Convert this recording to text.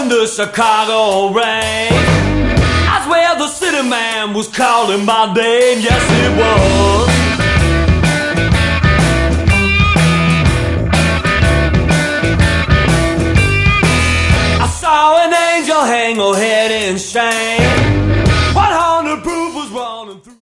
in the Chicago rain. I swear the city man was calling my name. Yes, it was. I saw an angel hang her head in shame.